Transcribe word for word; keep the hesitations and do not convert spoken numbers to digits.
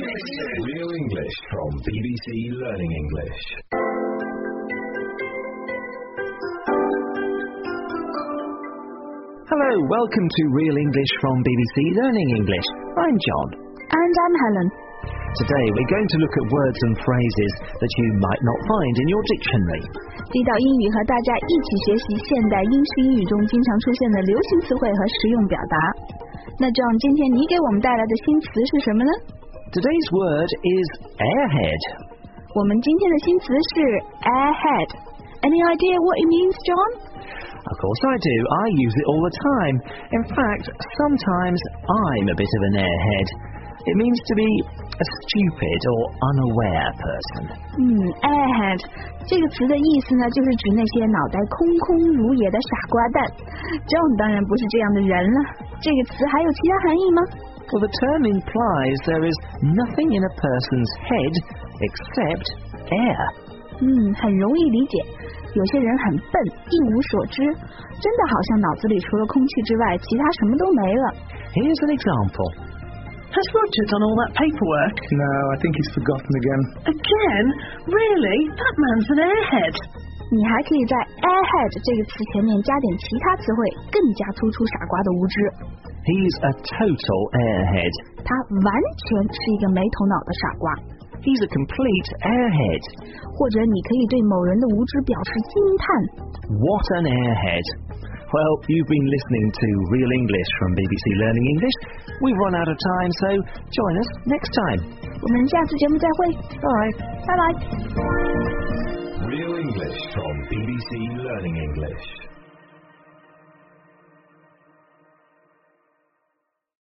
Real English from B B C Learning English. Hello, welcome to Real English from B B C Learning English. I'm John. And I'm Helen. Today we're going to look at words and phrases that you might not find in your dictionary. 地道英语和大家一起学习现代英式英语中经常出现的流行词汇和实用表达。那John，今天你给我们带来的新词是什么呢？ Today's word is airhead. 我们今天的新词是 airhead. Any idea what it means, John? Of course I do. I use it all the time. In fact, sometimes I'm a bit of an airhead. It means to be a stupid or unaware person. 嗯 airhead 这个词的意思呢，就是指那些脑袋空空如也的傻瓜蛋。John 当然不是这样的人了。这个词还有其他含义吗？ Well, the term implies there is nothing in a person's head except air. 嗯，很容易理解。有些人很笨，一无所知，真的好像脑子里除了空气之外，其他什么都没了。 Here's an example. Has Roger done all that paperwork? No, I think he's forgotten again. Again? Really? That man's an airhead. 你还可以在 airhead 这个词前面加点其他词汇，更加突出傻瓜的无知。 He's a total airhead. 他完全是一个没头脑的傻瓜。 He's a complete airhead. 或者你可以对某人的无知表示惊叹。 What an airhead. Well, you've been listening to Real English from B B C Learning English. We've run out of time, so join us next time. 我们下次节目再会。 Bye. 拜拜。 Real English from B B C Learning English.